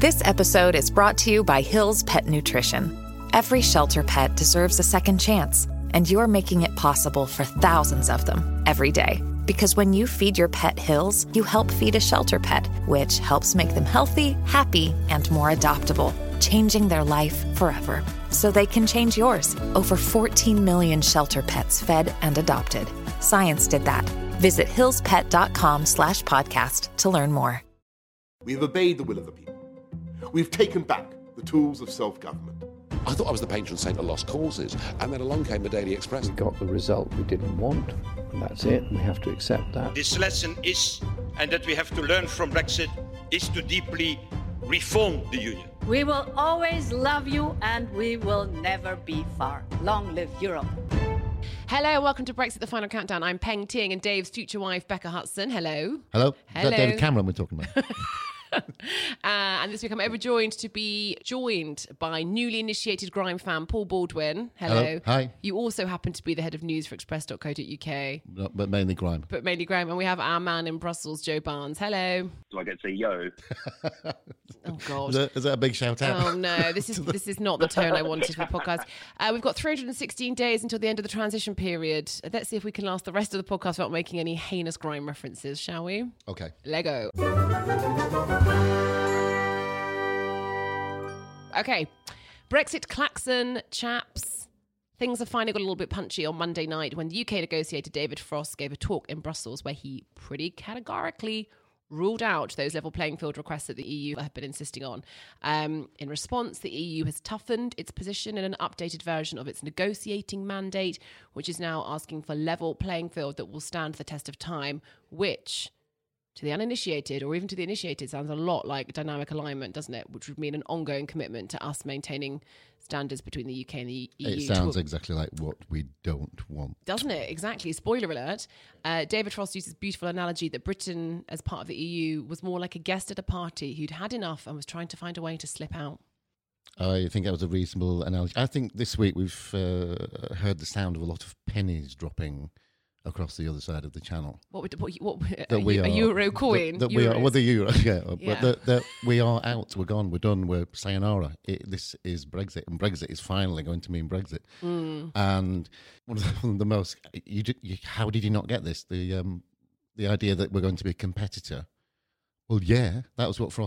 This episode is brought to you by Hill's Pet Nutrition. Every shelter pet deserves a second chance, and you're making it possible for thousands of them every day. Because when you feed your pet Hill's, you help feed a shelter pet, which helps make them healthy, happy, and more adoptable, changing their life forever. So they can change yours. Over 14 million shelter pets fed and adopted. Science did that. Visit hillspet.com/podcast to learn more. We have obeyed the will of the people. We've taken back the tools of self-government. I thought I was the patron saint of lost causes, and then along came the Daily Express. We got the result we didn't want, and that's it. We have to accept that. This lesson is, and that we have to learn from Brexit, is to deeply reform the Union. We will always love you, and we will never be far. Long live Europe. Hello, welcome to Brexit, the Final Countdown. I'm Peng Ting and Dave's future wife, Becca Hudson. Hello. Hello. Hello. Is that David Cameron we're talking about? And this week I'm overjoyed to be joined by newly initiated grime fan Paul Baldwin. Hello. Hi. You also happen to be the head of news for express.co.uk. But mainly grime. But mainly grime. And we have our man in Brussels, Joe Barnes. Hello. Do I get to say yo? Oh, God. Is that a big shout out? Oh, no. This is not the tone I wanted for the podcast. We've got 316 days until the end of the transition period. Let's see if we can last the rest of the podcast without making any heinous grime references, shall we? Okay. Lego. Okay, Brexit klaxon, chaps. Things have finally got a little bit punchy on Monday night when the UK negotiator David Frost gave a talk in Brussels where he pretty categorically ruled out those level playing field requests that the EU have been insisting on. In response, the EU has toughened its position in an updated version of its negotiating mandate, which is now asking for level playing field that will stand the test of time, which, to the uninitiated, or even to the initiated, sounds a lot like dynamic alignment, doesn't it? Which would mean an ongoing commitment to us maintaining standards between the UK and the EU. It sounds exactly like what we don't want. Doesn't it? Exactly. Spoiler alert. David Frost uses this beautiful analogy that Britain, as part of the EU, was more like a guest at a party who'd had enough and was trying to find a way to slip out. I think that was a reasonable analogy. I think this week we've heard the sound of a lot of pennies dropping across the other side of the channel. What that we a euro coin? That we are, well, the euro, yeah. Yeah. But that we are out, we're gone, we're done, we're sayonara. This is Brexit, and Brexit is finally going to mean Brexit. And one of the most, how did you not get this? The idea that we're going to be a competitor. Well, yeah, that's what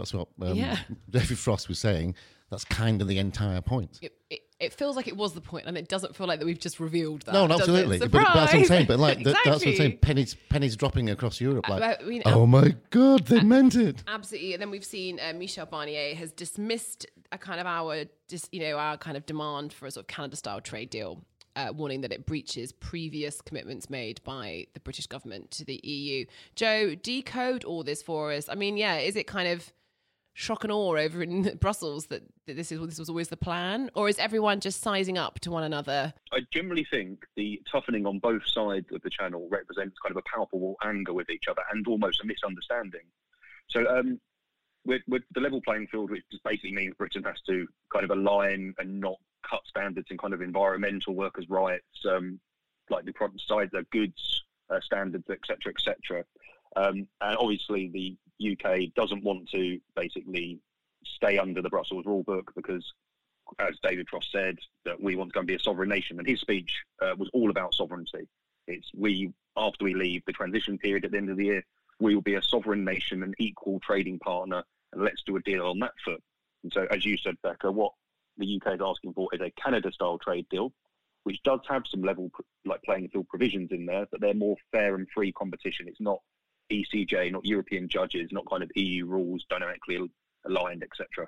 David Frost was saying. That's kind of the entire point. It feels like it was the point, and it doesn't feel like that we've just revealed that. No, absolutely. But that's what I'm saying. But like exactly. that's what I'm saying. Pennies dropping across Europe. Like, oh my God, they meant it. Absolutely. And then we've seen Michel Barnier has dismissed a kind of our kind of demand for a sort of Canada-style trade deal, warning that it breaches previous commitments made by the British government to the EU. Joe, decode all this for us. I mean, yeah, is it kind of shock and awe over in Brussels that this was always the plan? Or is everyone just sizing up to one another? I generally think the toughening on both sides of the channel represents kind of a palpable anger with each other and almost a misunderstanding. So with the level playing field, which just basically means Britain has to kind of align and not cut standards in kind of environmental workers' rights, like the product side, the goods standards, etc., etc. And obviously the UK doesn't want to basically stay under the Brussels rulebook because, as David Frost said, that we want to go and be a sovereign nation. And his speech was all about sovereignty. It's after we leave the transition period at the end of the year, we will be a sovereign nation, an equal trading partner, and let's do a deal on that foot. And so, as you said, Becca, what the UK is asking for is a Canada-style trade deal, which does have some level playing field provisions in there, but they're more fair and free competition. It's not ECJ, not European judges, not kind of EU rules dynamically aligned, etc.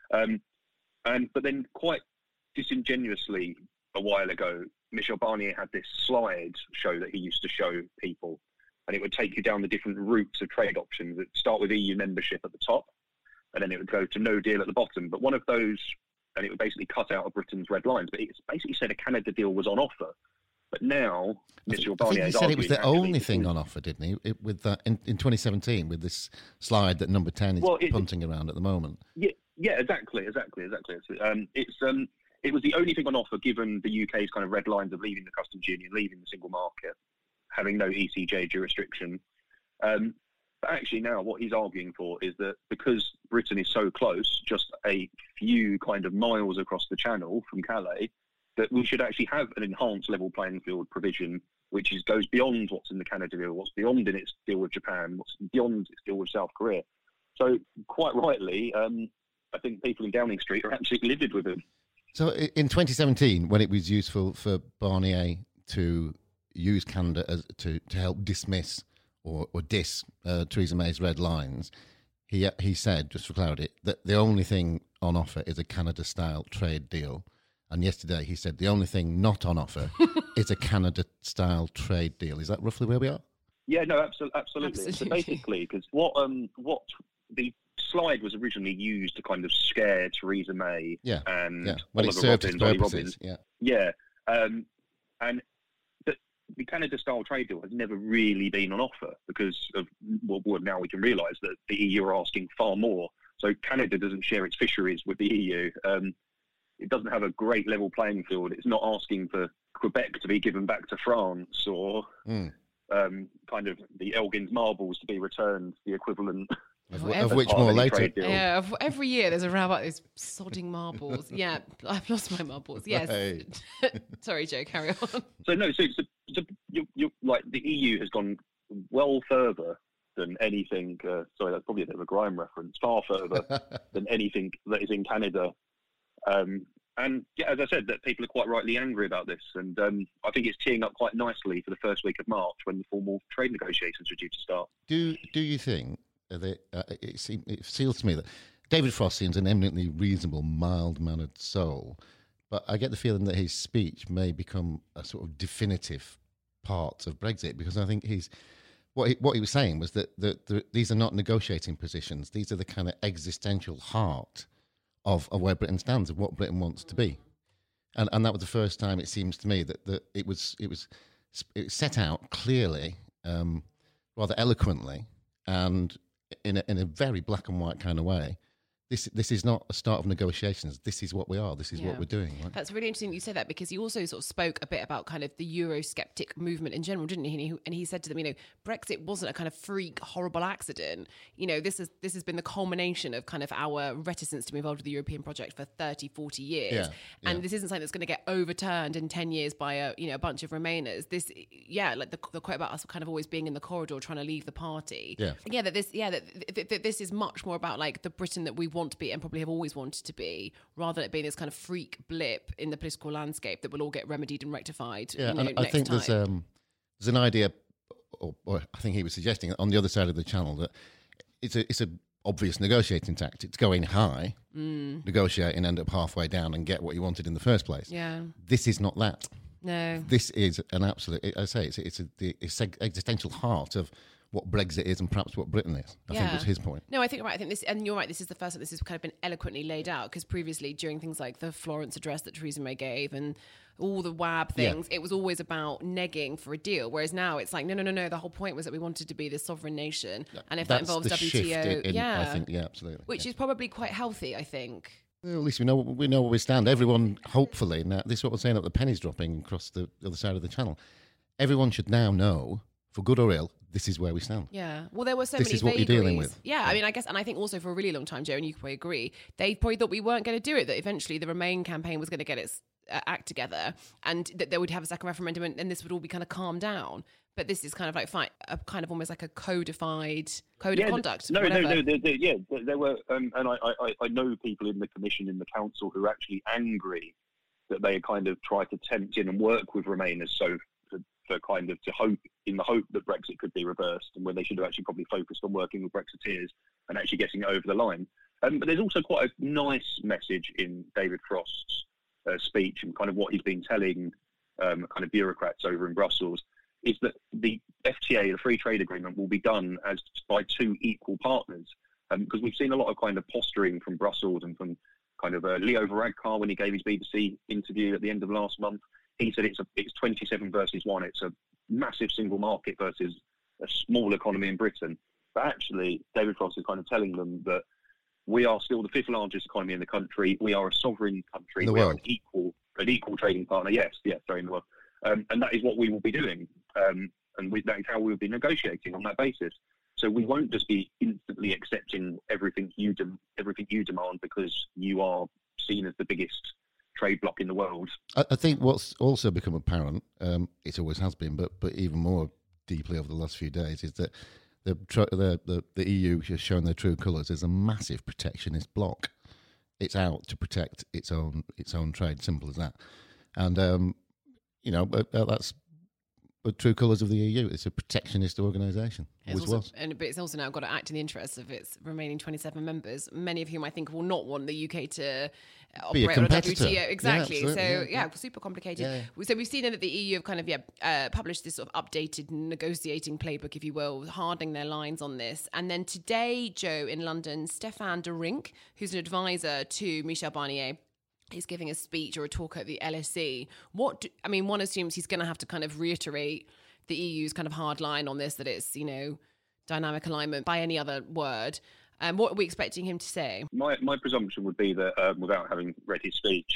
But then quite disingenuously a while ago, Michel Barnier had this slide show that he used to show people, and it would take you down the different routes of trade options. It would start with EU membership at the top, and then it would go to no deal at the bottom. But one of those, and it would basically cut out of Britain's red lines, but it basically said a Canada deal was on offer. But now, Michel Barnier he said it was the only thing on offer, didn't he? With that in 2017, with this slide that Number 10 is punting around at the moment. Yeah, exactly. It was the only thing on offer, given the UK's kind of red lines of leaving the customs union, leaving the single market, having no ECJ jurisdiction. But actually, now what he's arguing for is that because Southampton is so close, just a few kind of miles across the channel from Calais, that we should actually have an enhanced level playing field provision, which goes beyond what's in the Canada deal, what's beyond in its deal with Japan, what's beyond its deal with South Korea. So quite rightly, I think people in Downing Street are absolutely livid with him. So in 2017, when it was useful for Barnier to use Canada to help dismiss or diss Theresa May's red lines, he said, just for clarity, that the only thing on offer is a Canada-style trade deal. And yesterday he said the only thing not on offer is a Canada-style trade deal. Is that roughly where we are? Yeah, no, absolutely. So basically, because what the slide was originally used to kind of scare Theresa May and when it served its purposes. And the Canada-style trade deal has never really been on offer because of now we can realise that the EU are asking far more. So Canada doesn't share its fisheries with the EU. It doesn't have a great level playing field. It's not asking for Quebec to be given back to France or kind of the Elgin's marbles to be returned, the equivalent. Of which more later. Yeah, every year there's a row about those sodding marbles. Yeah, I've lost my marbles. Yes. Right. Sorry, Joe, carry on. So you're like the EU has gone well further than anything. Sorry, that's probably a bit of a grime reference. Far further than anything that is in Canada. And yeah, as I said, that people are quite rightly angry about this, and I think it's teeing up quite nicely for the first week of March when the formal trade negotiations are due to start. Do you think that it feels to me that David Frost seems an eminently reasonable, mild-mannered soul, but I get the feeling that his speech may become a sort of definitive part of Brexit, because I think what he was saying was that these are not negotiating positions; these are the kind of existential heart of where Britain stands, of what Britain wants to be, and that was the first time it seems to me that it was set out clearly, rather eloquently, and in a very black and white kind of way. This is not a start of negotiations. This is what we are. This is what we're doing. Right? That's really interesting you say that, because he also sort of spoke a bit about kind of the Eurosceptic movement in general, didn't he? And he said to them, Brexit wasn't a kind of freak, horrible accident. This has been the culmination of kind of our reticence to be involved with the European project for 30, 40 years. And this isn't something that's going to get overturned in 10 years by a bunch of Remainers. This, like the quote about us kind of always being in the corridor trying to leave the party. That this is much more about like the Britain that we want to be and probably have always wanted to be, rather than it being this kind of freak blip in the political landscape that will all get remedied and rectified. Yeah, and I think there's an idea, or I think he was suggesting on the other side of the channel that it's a obvious negotiating tactic to go in high, negotiate and end up halfway down and get what you wanted in the first place. Yeah, this is not that. No, this is an absolute. I say it's the existential heart of what Brexit is and perhaps what Britain is. I think was his point. No, I think you're right. I think this, and you're right, this is the first time this has kind of been eloquently laid out, because previously during things like the Florence address that Theresa May gave and all the WAB things, it was always about negging for a deal. Whereas now it's like, no, the whole point was that we wanted to be this sovereign nation. And if that involves WTO, I think, absolutely. Which is probably quite healthy, I think. Well, at least we know where we stand. Everyone, hopefully, now this is what we're saying, that the penny's dropping across the other side of the channel. Everyone should now know, for good or ill, this is where we stand. Yeah. Well, there were so many vagaries. This is what you're dealing with. Yeah, I mean, I guess, and I think also for a really long time, Joe, and you probably agree, they probably thought we weren't going to do it, that eventually the Remain campaign was going to get its act together and that they would have a second referendum and this would all be kind of calmed down. But this is kind of like kind of almost like a codified code of conduct. There were, and I know people in the Commission, in the Council, who are actually angry that they kind of tried to tempt in and work with Remainers, so for kind of in the hope that Brexit could be reversed, and when they should have actually probably focused on working with Brexiteers and actually getting it over the line. But there's also quite a nice message in David Frost's speech, and kind of what he's been telling kind of bureaucrats over in Brussels, is that the FTA, the free trade agreement, will be done as by two equal partners. Because we've seen a lot of kind of posturing from Brussels and from kind of Leo Varadkar when he gave his BBC interview at the end of last month. He said it's 27 versus 1. It's a massive single market versus a small economy in Britain. But actually, David Frost is kind of telling them that we are still the fifth largest economy in the country. We are a sovereign country. We are an equal trading partner. Yes, in the world. And that is what we will be doing. And that is how we will be negotiating on that basis. So we won't just be instantly accepting everything something you demand because you are seen as the biggest trade bloc in the world. I think what's also become apparent, it always has been, but even more deeply over the last few days, is that the EU has shown their true colours as a massive protectionist bloc. It's out to protect its own trade, simple as that. And that's the true colours of the EU. It's a protectionist organisation. But it's also now got to act in the interests of its remaining 27 members, many of whom I think will not want the UK to be a operate on a competitor. WTO. Exactly. Yeah, so super complicated. Yeah. So we've seen that the EU have kind of published this sort of updated negotiating playbook, if you will, hardening their lines on this. And then today, Joe, in London, Stéphane de Rink, who's an advisor to Michel Barnier, he's giving a speech or a talk at the LSE. One assumes he's going to have to kind of reiterate the EU's kind of hard line on this, that it's, dynamic alignment by any other word. What are we expecting him to say? My presumption would be that, without having read his speech,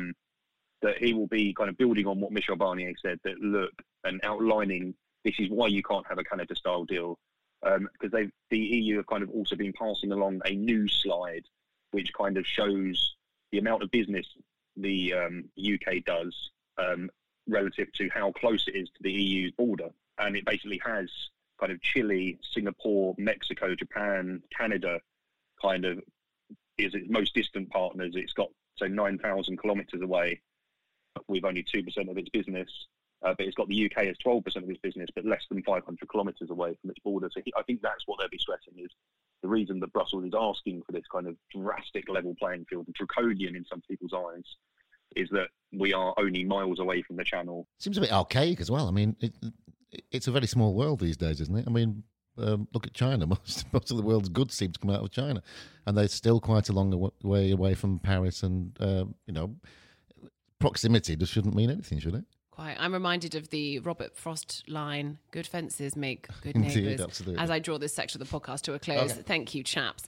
that he will be kind of building on what Michel Barnier said, that look, and outlining this is why you can't have a Canada-style deal. Because the EU have kind of also been passing along a new slide, which kind of shows the amount of business the UK does relative to how close it is to the EU's border. And it basically has kind of Chile, Singapore, Mexico, Japan, Canada kind of is its most distant partners. It's got, 9,000 kilometres away with only 2% of its business. But it's got the UK as 12% of its business, but less than 500 kilometres away from its border. So I think that's what they'll be stressing, is the reason that Brussels is asking for this kind of drastic level playing field, draconian in some people's eyes, is that we are only miles away from the channel. Seems a bit archaic as well. I mean, it's a very small world these days, isn't it? I mean, look at China. Most of the world's goods seem to come out of China, and they're still quite a long way away from Paris. And proximity just shouldn't mean anything, should it? Quite. I'm reminded of the Robert Frost line, good fences make good Indeed, neighbours, absolutely. as I draw this section of the podcast to a close. Okay. Thank you, chaps.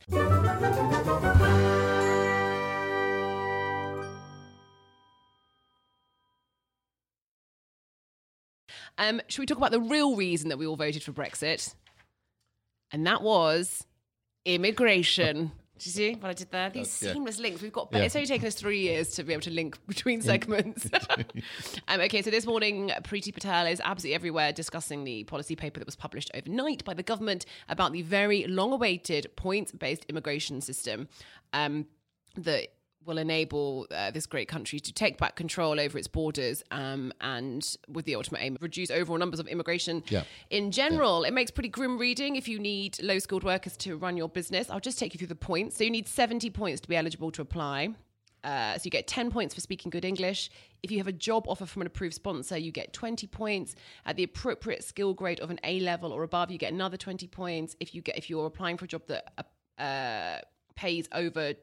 Should we talk about the real reason that we all voted for Brexit? And that was immigration. Did you see what I did there? These seamless links. We've got. It's only taken us 3 years to be able to link between segments. Okay, so this morning, Priti Patel is absolutely everywhere discussing the policy paper that was published overnight by the government about the very long-awaited points-based immigration system that will enable this great country to take back control over its borders and with the ultimate aim of reduce overall numbers of immigration. In general, it makes pretty grim reading if you need low-skilled workers to run your business. I'll just take you through the points. So you need 70 points to be eligible to apply. So you get 10 points for speaking good English. If you have a job offer from an approved sponsor, you get 20 points. At the appropriate skill grade of an A-level or above, you get another 20 points. If you're applying for a job that pays over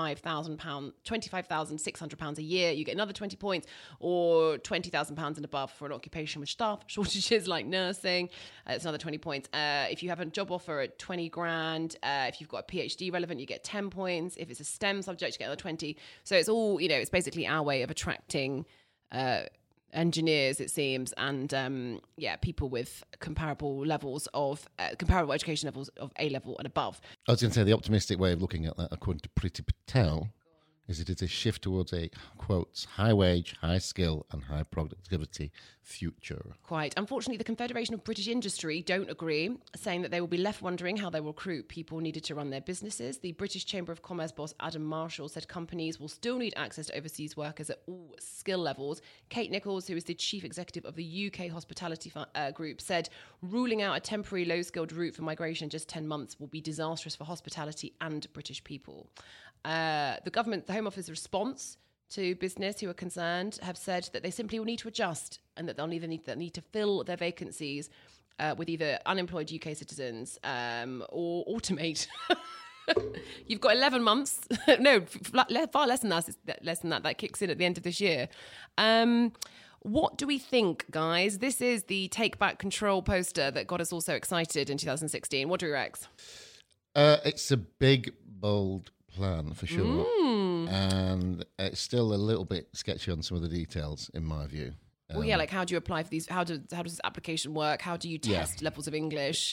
£25,600 a year, you get another 20 points, or £20,000 and above for an occupation with staff shortages like nursing. It's another 20 points. If you have a job offer at 20 grand, if you've got a PhD relevant, you get 10 points. If it's a STEM subject, you get another 20. So it's all, it's basically our way of attracting engineers, it seems, and people with comparable education levels of A-level and above. I was going to say the optimistic way of looking at that, according to Priti Patel, is it is a shift towards a, quotes, high wage, high skill and high productivity future. Quite. Unfortunately, the Confederation of British Industry don't agree, saying that they will be left wondering how they will recruit people needed to run their businesses. The British Chamber of Commerce boss Adam Marshall said companies will still need access to overseas workers at all skill levels. Kate Nichols, who is the chief executive of the UK Hospitality Group, said ruling out a temporary low-skilled route for migration in just 10 months will be disastrous for hospitality and British people. The Home Office response to business who are concerned have said that they simply will need to adjust and that they'll need to fill their vacancies with either unemployed UK citizens or automate. You've got 11 months. No, far less than that. Less than that. That kicks in at the end of this year. What do we think, guys? This is the Take Back Control poster that got us all so excited in 2016. What do you reckon? It's a big, bold plan for sure, and it's still a little bit sketchy on some of the details, in my view. Well, like how do you apply for these? How does this application work? How do you test levels of English?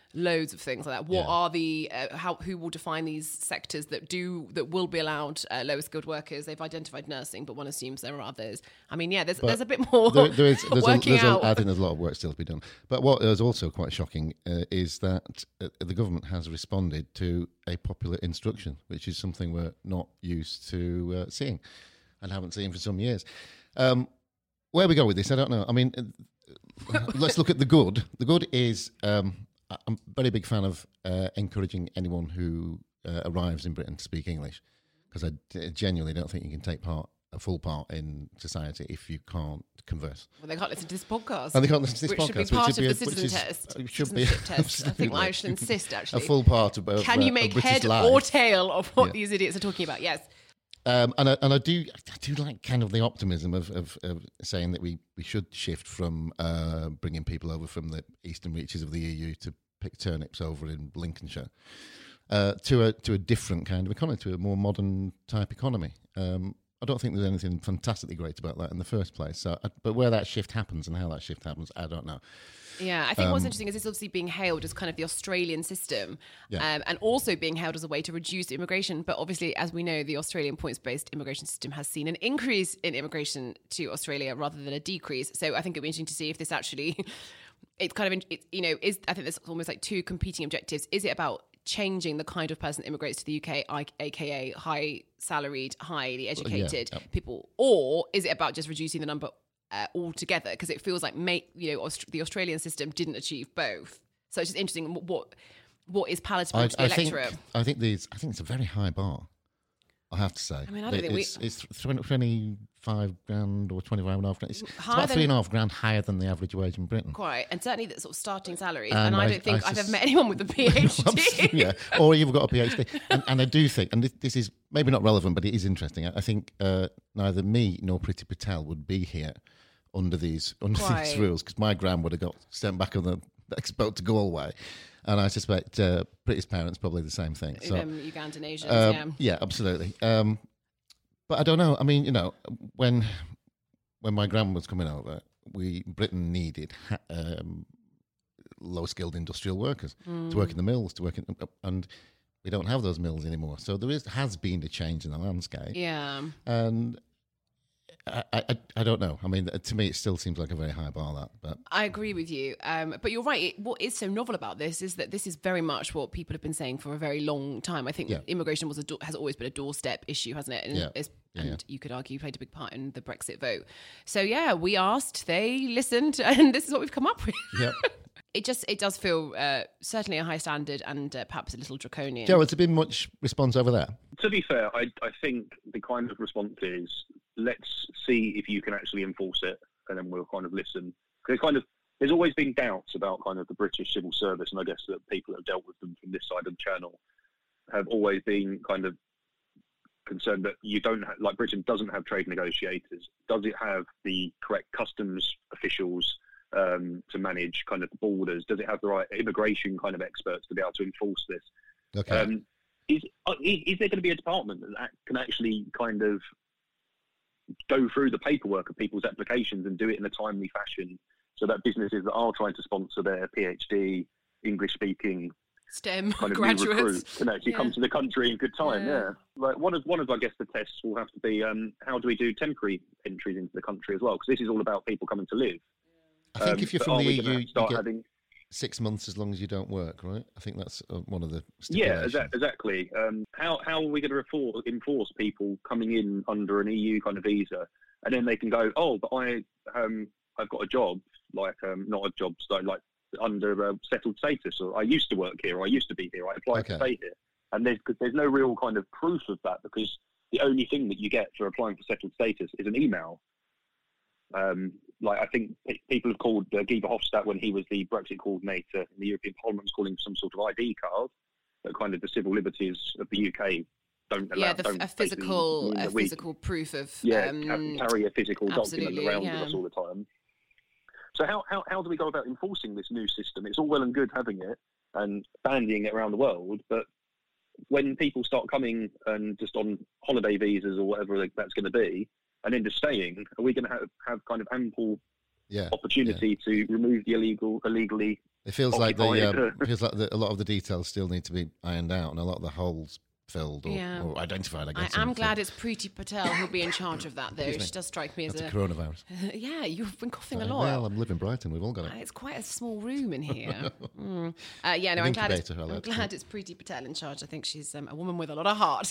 loads of things like that. What are the who will define these sectors that will be allowed lower skilled workers? They've identified nursing, but one assumes there are others. I mean, there's a bit more working out. I think there's a lot of work still to be done. But what is also quite shocking is that the government has responded to a popular instruction, which is something we're not used to seeing and haven't seen for some years. Where we go with this, I don't know. I mean, let's look at the good. The good is I'm a very big fan of encouraging anyone who arrives in Britain to speak English, because I genuinely don't think you can take a full part in society if you can't converse. Well, they can't listen to this podcast. And they can't listen to this which podcast. Should be part of the citizen test. Citizenship test. I think I should insist, actually. A full part of can you make head or tail of what these idiots are talking about? Yes. And I do like kind of the optimism of saying that we should shift from bringing people over from the eastern reaches of the EU to pick turnips over in Lincolnshire to a different kind of economy, to a more modern type economy. I don't think there's anything fantastically great about that in the first place. But where that shift happens and how that shift happens, I don't know. Yeah, I think what's interesting is it's obviously being hailed as kind of the Australian system, and also being hailed as a way to reduce immigration. But obviously, as we know, the Australian points-based immigration system has seen an increase in immigration to Australia rather than a decrease. So I think it'd be interesting to see if this actually, it's kind of, I think there's almost like two competing objectives. Is it about changing the kind of person that immigrates to the UK, aka high-salaried, highly educated people, or is it about just reducing the number altogether? Because it feels like the Australian system didn't achieve both. So it's just interesting what is palatable to the electorate. I think it's a very high bar, I have to say. I mean, I don't think it's 25 grand or 25.5 grand. It's about 3.5 grand higher than the average wage in Britain. Quite, and certainly the sort of starting salaries. And I don't think I've ever met anyone with a PhD. Yeah, or you've got a PhD. And I do think, and this is maybe not relevant, but it is interesting. I think neither me nor Priti Patel would be here under these rules, because my gran would have got sent back on the next boat to Galway, and I suspect Priti's parents probably the same thing. So Ugandan Asians, yeah, absolutely. But I don't know. I mean, when my gran was coming over, Britain needed low-skilled industrial workers to work in the mills, and we don't have those mills anymore. So has been a change in the landscape. Yeah, and I don't know. I mean, to me, it still seems like a very high bar, but I agree with you. But you're right. What is so novel about this is that this is very much what people have been saying for a very long time. I think immigration has always been a doorstep issue, hasn't it? And you could argue played a big part in the Brexit vote. So we asked, they listened, and this is what we've come up with. Yeah. It does feel certainly a high standard and perhaps a little draconian. Joe, has there been much response over there? To be fair, I think the kind of response is, let's see if you can actually enforce it, and then we'll kind of listen. Because there's always been doubts about kind of the British civil service, and I guess that people that have dealt with them from this side of the channel have always been kind of concerned that you don't have, like, Britain doesn't have trade negotiators. Does it have the correct customs officials to manage kind of the borders? Does it have the right immigration kind of experts to be able to enforce this? Okay. Is there going to be a department that can actually kind of go through the paperwork of people's applications and do it in a timely fashion, so that businesses that are trying to sponsor their PhD, English-speaking STEM kind of graduates new recruits can actually come to the country in good time? Yeah. Like one of I guess the tests will have to be how do we do temporary entries into the country as well? Because this is all about people coming to live. I think if you're from the EU, you get having 6 months as long as you don't work, right? I think that's one of the stipulations. Yeah, exactly. How are we going to enforce people coming in under an EU kind of visa, and then they can go, oh, but I've got a job, like not a job, so like under settled status, or I used to work here, or I used to be here, I applied to stay here, and there's no real kind of proof of that, because the only thing that you get for applying for settled status is an email. Like I think people have called Guy Verhofstadt, when he was the Brexit coordinator in the European Parliament, was calling some sort of ID card that kind of the civil liberties of the UK don't allow. Yeah, a physical proof of carry a physical document around with us all the time. So how do we go about enforcing this new system? It's all well and good having it and bandying it around the world, but when people start coming and just on holiday visas or whatever that's going to be, and then just staying, are we going to have kind of ample opportunity to remove the illegally It feels like occupied. feels like a lot of the details still need to be ironed out, and a lot of the holes filled or identified. I guess. I am glad it's Priti Patel who'll be in charge of that, though. She does strike me as That's a coronavirus. Yeah, you've been coughing a lot. Well, I'm living in Brighton. We've all got it. It's quite a small room in here. I'm glad it's Priti Patel in charge. I think she's a woman with a lot of heart.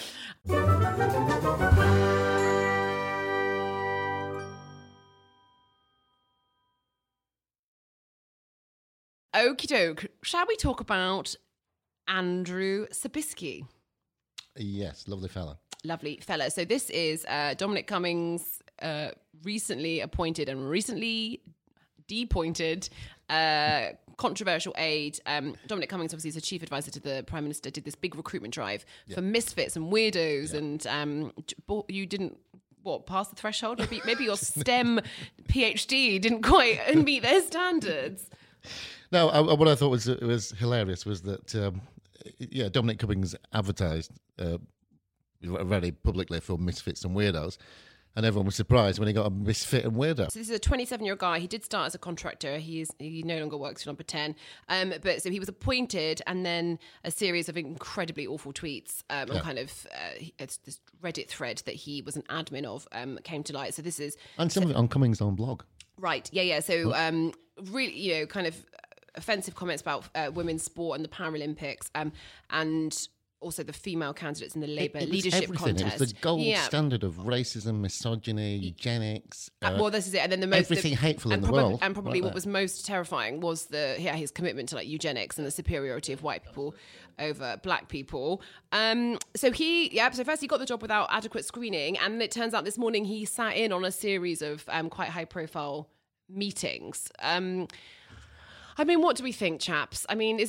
Okie doke. Shall we talk about Andrew Sabisky? Yes, lovely fella. Lovely fella. So this is Dominic Cummings' recently appointed and recently depointed controversial aide. Dominic Cummings, obviously, is the chief advisor to the Prime Minister, did this big recruitment drive for misfits and weirdos, and you didn't pass the threshold? Maybe your STEM PhD didn't quite meet their standards. No, what I thought was hilarious was that Dominic Cummings advertised very publicly for misfits and weirdos, and everyone was surprised when he got a misfit and weirdo. So this is a 27-year-old guy. He did start as a contractor. He no longer works for Number 10. But so he was appointed, and then a series of incredibly awful tweets and it's this Reddit thread that he was an admin of came to light. So this is some of it on Cummings' own blog. Right. Yeah. So really, kind of offensive comments about women's sport and the Paralympics, and also the female candidates in the Labour leadership contest. It was the gold standard of racism, misogyny, eugenics. This is it. And then everything hateful in the world. And probably what was most terrifying was his commitment to eugenics and the superiority of white people over black people. So first he got the job without adequate screening, and it turns out this morning he sat in on a series of quite high profile meetings. What do we think, chaps?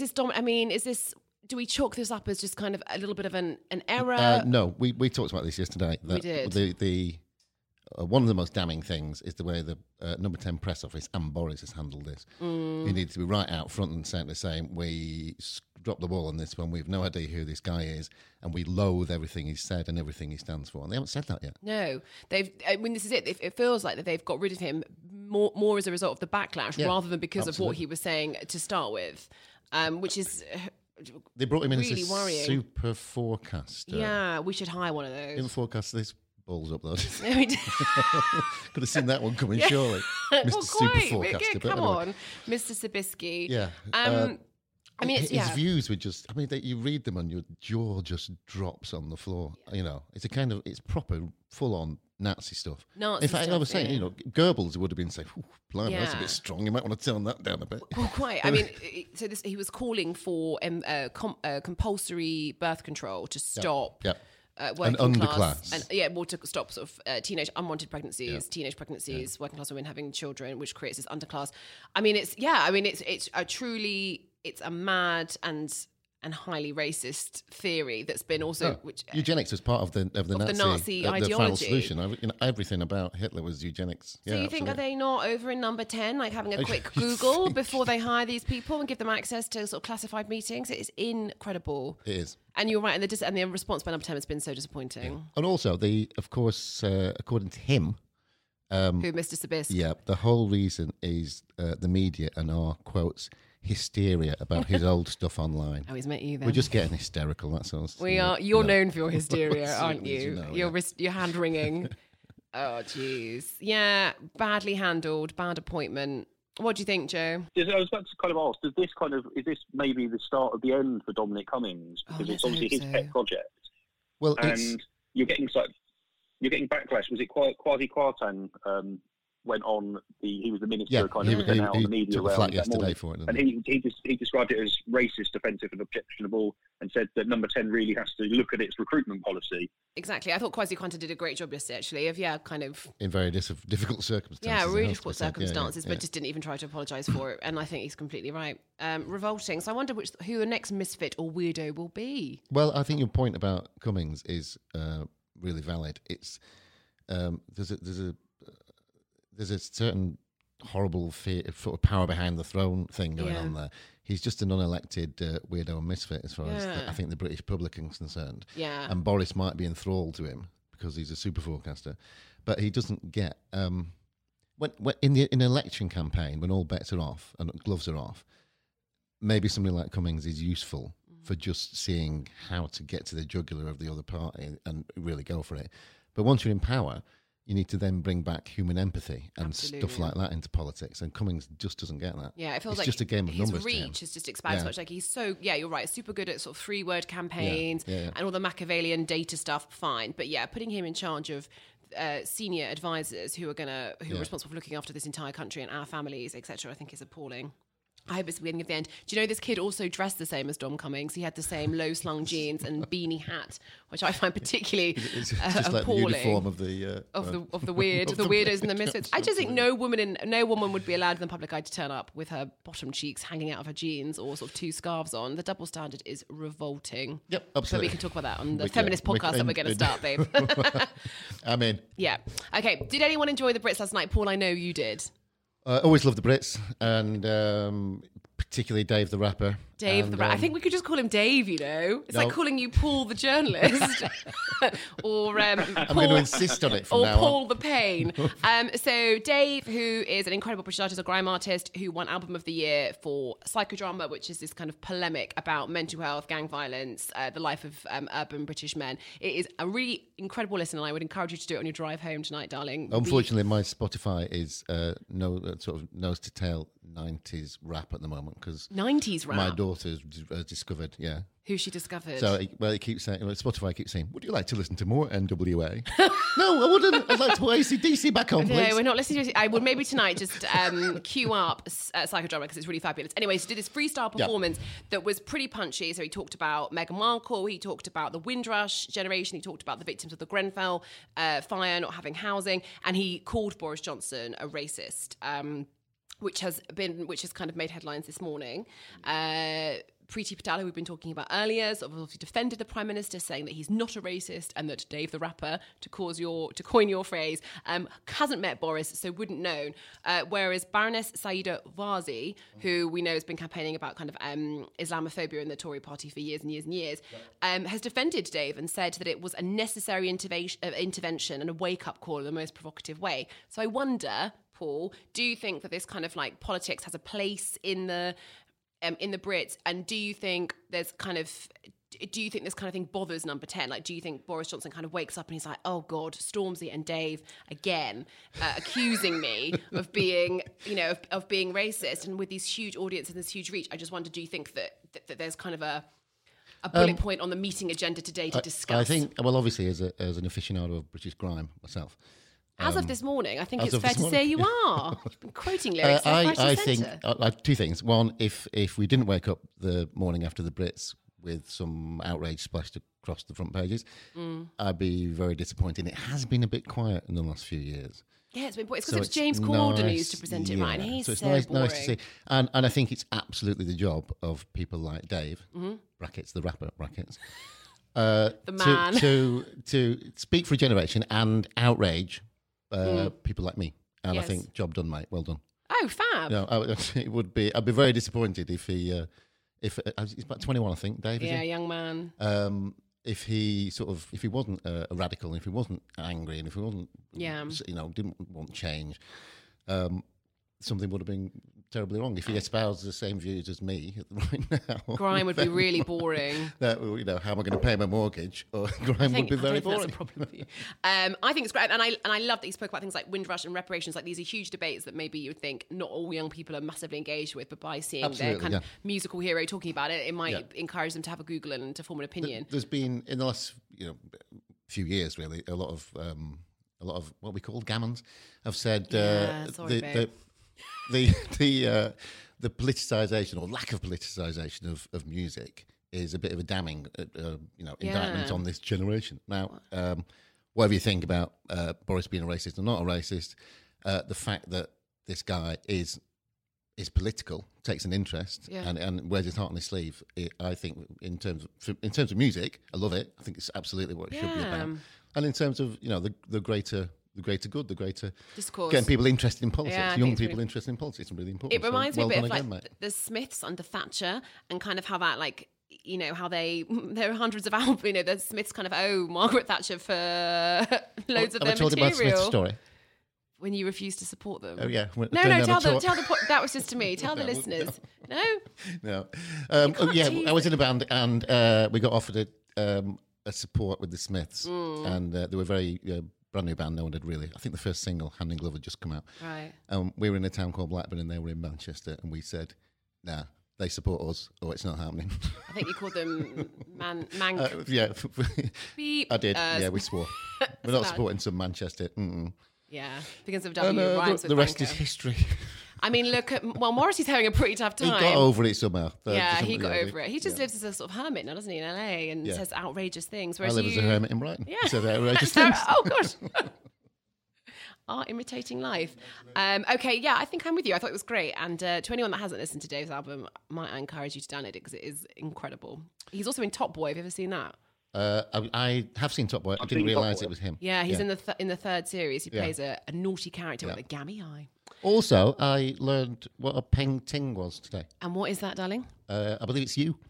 Do we chalk this up as just kind of a little bit of an error? No, we talked about this yesterday. We did. The one of the most damning things is the way the Number 10 press office and Boris has handled this. He needs to be right out front and centre saying we dropped the ball on this one. We have no idea who this guy is, and we loathe everything he's said and everything he stands for. And they haven't said that yet. No, this is it. It feels like that they've got rid of him more as a result of the backlash rather than because of what he was saying to start with, which is. They brought him in really as a worrying. super forecaster. Yeah, we should hire one of those. Didn't forecast this balls up though. We did. Could have seen that one coming, surely. Mr. Super Forecaster. Come on, Mr. Sabisky. Yeah. His views were just. You read them and your jaw just drops on the floor. Yeah. It's proper, full on Nazi stuff. In fact, I was saying, Goebbels would have been saying, blimey, that's a bit strong. You might want to tone that down a bit. Well, quite. He was calling for compulsory birth control to stop. Yeah. Working and class, underclass. To stop sort of teenage unwanted pregnancies, teenage pregnancies, working class women having children, which creates this underclass. It's a mad and highly racist theory that's been also eugenics was part of the Nazi ideology. The final solution. Everything about Hitler was eugenics. So you think, are they not over in Number 10, having a quick Google before they hire these people and give them access to sort of classified meetings? It is incredible. It is. And you're right, and the response by Number 10 has been so disappointing. Yeah. And also, of course, according to him, who Mr. Sabisky? Yeah, the whole reason is the media and our quotes hysteria about his old stuff online. Oh, he's met you then. We're just getting hysterical. That's all. We are. You're known for your hysteria, aren't you? Your hand wringing. Oh, jeez. Yeah, badly handled. Bad appointment. What do you think, Joe? I was about to kind of ask, is this maybe the start of the end for Dominic Cummings? Because it's obviously his pet project. Well, you're getting backlash. Was it Kwasi Kwarteng went on he was the minister out on the media took a flat yesterday for it, and he described it as racist, offensive and objectionable, and said that Number 10 really has to look at its recruitment policy. Exactly. I thought Kwasi Kwarteng did a great job yesterday, actually, in very difficult circumstances. Yeah, really difficult circumstances, but just didn't even try to apologise for it, and I think he's completely right. Revolting. So I wonder who the next misfit or weirdo will be. Well, I think your point about Cummings is really valid. It's there's a certain horrible sort of power behind the throne thing going on there. He's just an unelected weirdo and misfit as far as I think the British public is concerned. Yeah. And Boris might be enthralled to him because he's a super forecaster, but he doesn't get when in an election campaign when all bets are off and gloves are off. maybe somebody like Cummings is useful for just seeing how to get to the jugular of the other party and really go for it. But once you're in power, you need to then bring back human empathy and stuff like that into politics. And Cummings just doesn't get that. Yeah, it feels it's like just a game of numbers. His reach has just expanded so much. Like he's so, you're right, super good at sort of 3-word campaigns and all the Machiavellian data stuff, fine. But yeah, putting him in charge of senior advisors who are responsible for looking after this entire country and our families, etc., I think is appalling. I hope it's the beginning of the end. Do you know this kid also dressed the same as Dom Cummings? He had the same low-slung jeans and beanie hat, which I find particularly it's just like appalling. The uniform of the weirdos and the misfits. I just think no woman would be allowed in the public eye to turn up with her bottom cheeks hanging out of her jeans or sort of 2 scarves on. The double standard is revolting. Yep, absolutely. But we can talk about that on the feminist podcast that we're going to start, babe. I'm in. Yeah. Okay. Did anyone enjoy the Brits last night? Paul, I know you did. I always love the Brits, and particularly Dave the Rapper. I think we could just call him Dave, you know? It's like calling you Paul the journalist. Or I'm going to insist on it from now Paul on. the Pain. So Dave, who is an incredible British artist, a grime artist, who won Album of the Year for Psychodrama, which is this kind of polemic about mental health, gang violence, the life of urban British men. It is a really incredible listen, and I would encourage you to do it on your drive home tonight, darling. Unfortunately, my Spotify is sort of nose to tail 90s rap at the moment because 90s rap. My daughter's discovered, Who she discovered. So, it keeps saying, Spotify keeps saying, would you like to listen to more NWA? No, I wouldn't. I'd like to put AC/DC back on, please. No, we're not listening to it. I would maybe tonight just queue up Psychodrama because it's really fabulous. Anyway, so he did this freestyle performance that was pretty punchy. So he talked about Meghan Markle, he talked about the Windrush generation, he talked about the victims of the Grenfell fire not having housing, and he called Boris Johnson a racist. Which has kind of made headlines this morning. Priti Patel, who we've been talking about earlier, sort of obviously defended the Prime Minister, saying that he's not a racist and that Dave the Rapper, to coin your phrase, hasn't met Boris, so wouldn't know. Whereas Baroness Saida Vazi, who we know has been campaigning about kind of Islamophobia in the Tory party for years and years and years, has defended Dave and said that it was a necessary intervention and a wake-up call in the most provocative way. So I wonder, Paul, do you think that this kind of like politics has a place in the Brits, and do you think this kind of thing bothers Number 10? Like, do you think Boris Johnson kind of wakes up and he's like, oh God, Stormzy and Dave again accusing me of being, of being racist, and with these huge audiences and this huge reach? I just wonder, do you think that there's kind of a bullet point on the meeting agenda today to discuss? I think, well, obviously, as an aficionado of British grime myself. As of this morning, I think it's fair to say you are. Quoting lyrics. I think two things. One, if we didn't wake up the morning after the Brits with some outrage splashed across the front pages, I'd be very disappointed. It has been a bit quiet in the last few years. Yeah, it's been because it was James Corden who used to present it, right? And he's so nice boring. To see. And I think it's absolutely the job of people like Dave, brackets, the rapper, brackets, the man. to speak for a generation and outrage people like me, and I think job done, mate. Well done. Oh, fab! It would be. I'd be very disappointed if he, he's about 21, I think. Dave, yeah, young man. If he wasn't a radical, if he wasn't angry, and if he wasn't, didn't want change, something would have been terribly wrong. If he espoused the same views as me right now, grime would be really boring. How am I going to pay my mortgage? Or grime would be very boring. That's a problem for you. I think it's great, and I love that he spoke about things like Windrush and reparations. Like, these are huge debates that maybe you would think not all young people are massively engaged with, but by seeing their kind of musical hero talking about it, it might encourage them to have a Google and to form an opinion. There's been in the last few years really a lot of what we call gammons have said the politicisation or lack of politicisation of music is a bit of a damning indictment on this generation. Now, whatever you think about Boris being a racist or not a racist, the fact that this guy is political, takes an interest, and wears his heart on his sleeve. I think in terms of music, I love it. I think it's absolutely what it should be about. And in terms of the greater good, the greater discourse, getting people interested in politics, young people interested in politics, is really important. It reminds me a bit of like the Smiths under Thatcher, and kind of how that how there are hundreds of albums. The Smiths kind of owe Margaret Thatcher for loads of their material. Have I told you about Smith's story? when you refused to support them? Oh yeah. No, tell the that was just to me. Tell the listeners. No. I was in a band and we got offered a support with the Smiths, and they were very brand new band. No one had really. I think the first single, Hand in Glove, had just come out. Right. We were in a town called Blackburn, and they were in Manchester, and we said, "Nah, they support us, or it's not happening." I think you called them man. Yeah, Beep. I did. Yeah, we swore. We're not supporting some Manchester. Yeah, because of W rhymes with the rest Banker. is history. I mean, look at Morrissey's having a pretty tough time. He got over it somehow. He got over it. He just lives as a sort of hermit now, doesn't he, in LA, and says outrageous things. I live as a hermit in Brighton. Yeah, says outrageous things. Oh gosh. Art imitating life. Okay, yeah, I think I'm with you. I thought it was great. And to anyone that hasn't listened to Dave's album, I encourage you to download it because it is incredible. He's also in Top Boy. Have you ever seen that? I have seen Top Boy. I didn't realise it was him. Yeah, he's in the third series. He plays a naughty character with a gammy eye. Also, I learned what a peng ting was today. And what is that, darling? I believe it's you.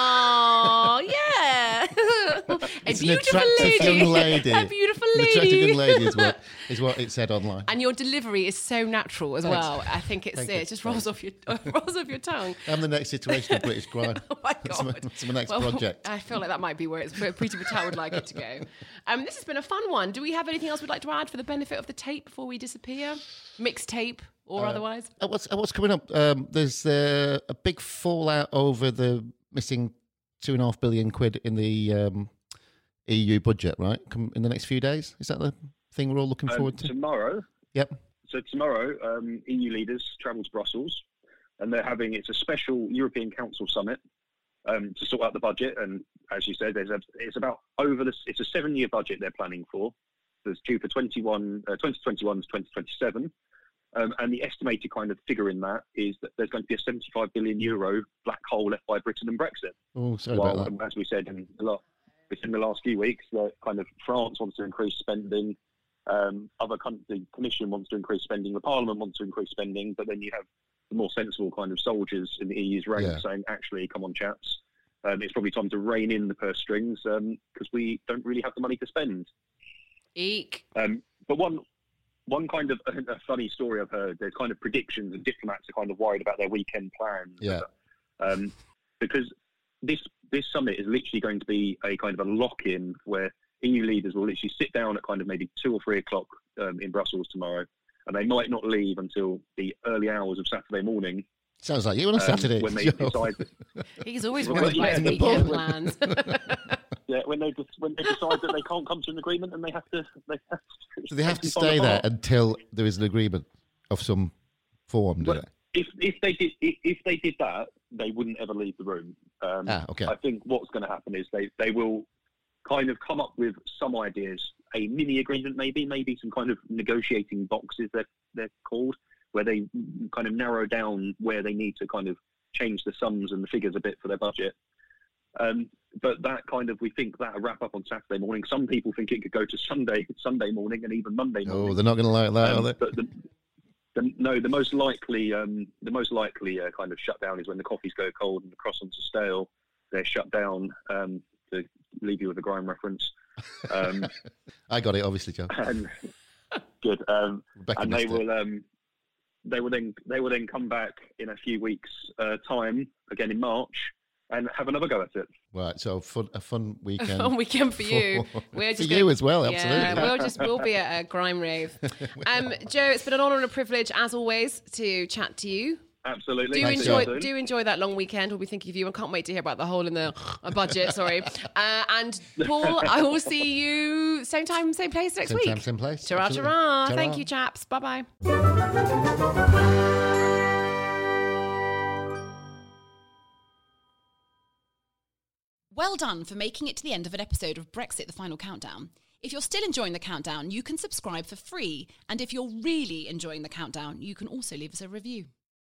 Oh, yeah. It's an attractive young lady. A beautiful lady. An attractive young lady is what it said online. And your delivery is so natural as well. I think it just rolls off your tongue. I'm the next iteration of British Grime. Oh my God. That's my next project. I feel like that might be where Priti Patel would like it to go. This has been a fun one. Do we have anything else we'd like to add for the benefit of the tape before we disappear? Mixtape or otherwise? What's coming up? There's a big fallout over the missing £2.5 billion in the EU budget, right? In the next few days. Is that the thing we're all looking forward to? Tomorrow. Yep. So tomorrow, EU leaders travel to Brussels, and it's a special European Council summit to sort out the budget. And as you said, it's a 7-year budget they're planning for. It's due for 2021 to 2027. And the estimated kind of figure in that is that there's going to be a €75 billion black hole left by Britain and Brexit. Oh, sorry about that. As we said within the last few weeks, kind of France wants to increase spending, other countries, the Commission wants to increase spending, the Parliament wants to increase spending, but then you have the more sensible kind of soldiers in the EU's ranks saying, actually, come on, chaps, it's probably time to rein in the purse strings because we don't really have the money to spend. Eek. But one kind of a funny story I've heard, there's kind of predictions and diplomats are kind of worried about their weekend plans. Yeah. Because this summit is literally going to be a kind of a lock-in where EU leaders will literally sit down at kind of maybe 2 or 3 o'clock in Brussels tomorrow, and they might not leave until the early hours of Saturday morning. Sounds like you on a Saturday. When they decide he's always worried about his weekend plans. Yeah, when they decide that they can't come to an agreement and they have to. So they have to stay there until there is an agreement of some form, do they? If they did that, they wouldn't ever leave the room. Okay. I think what's going to happen is they will kind of come up with some ideas, a mini agreement maybe some kind of negotiating boxes they're called, where they kind of narrow down where they need to kind of change the sums and the figures a bit for their budget. But that kind of, we think that'll wrap up on Saturday morning. Some people think it could go to Sunday morning and even Monday morning. Oh, they're not going to like that, are they? But the most likely kind of shutdown is when the coffees go cold and the croissants are stale. They're shut down. To leave you with a Grime reference. I got it, obviously, Joe. Good. And they will then come back in a few weeks' time, again in March, and have another go at it. Right, so a fun weekend. A fun weekend for you. We're just for you as well, absolutely. Yeah, we'll be at a Grime rave. Joe, it's been an honour and a privilege, as always, to chat to you. Absolutely. Do enjoy that long weekend. We'll be thinking of you. I can't wait to hear about the hole in the budget. Sorry. And Paul, I will see you same time, same place next week. Same time, same place. Ta-ra, ta-ra. Thank you, chaps. Bye-bye. Well done for making it to the end of an episode of Brexit, the Final Countdown. If you're still enjoying the countdown, you can subscribe for free. And if you're really enjoying the countdown, you can also leave us a review.